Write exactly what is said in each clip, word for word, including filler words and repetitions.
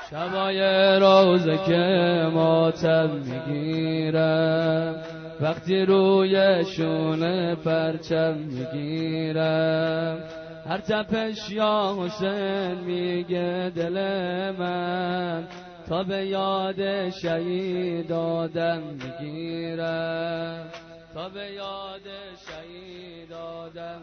شبای روزه که ماتم میگیرم، وقتی روی شونه پرچم میگیرم، هر تپش یا حسین میگه دل من، تا به یاد شهید آدم میگیرم، تا به یاد شهید آدم.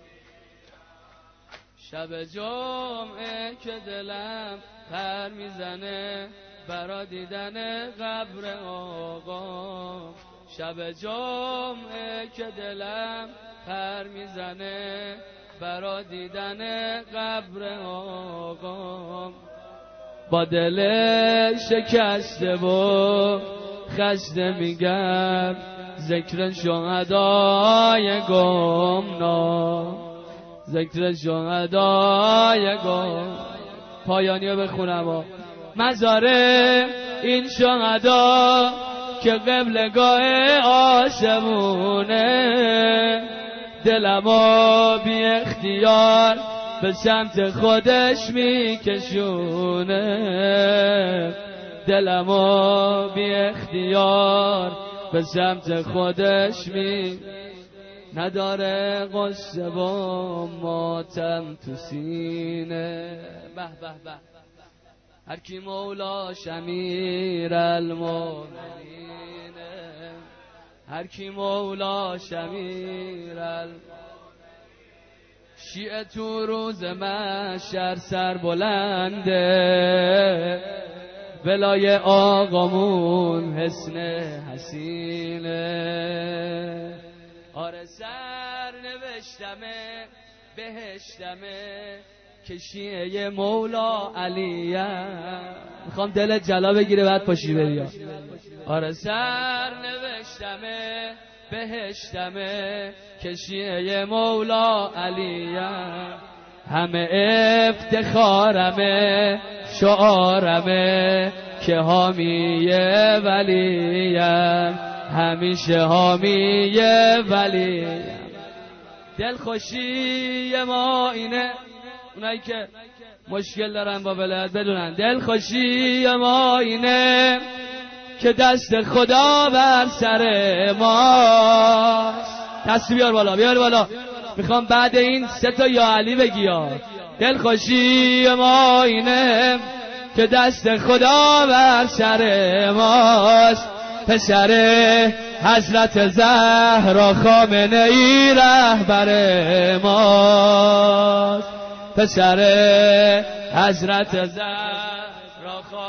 شب جمعه که دلم پر میزنه برا دیدن قبر آقا، شب جمعه که دلم پر میزنه برا دیدن قبر آقا، با دل شکسته و خسته میگم ذکر شهدای گمنام، ذکر شهدای گم. پایانیو بخونم ها. مزار این شهدا که قبلگاه آسمونه، دلمو بی اختیار به سمت خودش میکشونه، دلمو بی اختیار به سمت خودش می نداره قصه و ماتم تو سینه. به به به. هر کی مولا شمیر المؤمنینه، هر کی مولا شمیر المؤمنینه. شیعه تو روز محشر سر بلنده، ولای آقامون حسن حسینه. آره سر نوشتمه بهشتمه که شیعه مولا علیه. میخوام دل جلا بگیره بعد پاشی بریا. آره سر نوشتمه بهشتمه که شیعه مولا علیه. همه افتخارمه شعارمه که حامیه ولیم، همیشه حامیه ولیم. دلخوشی ما اینه، اونایی که مشکل دارن با ولایت بدونن، دلخوشی ما اینه که دست خدا بر سر ماست. دست بیار بالا، بیار بالا. میخوام بعد این سه تا یا علی بگی ها. دلخوشی ما اینه که دست خدا بر سر ماست، پسر حضرت زهرا خامنه ای رهبر ماست، پسر حضرت زهرا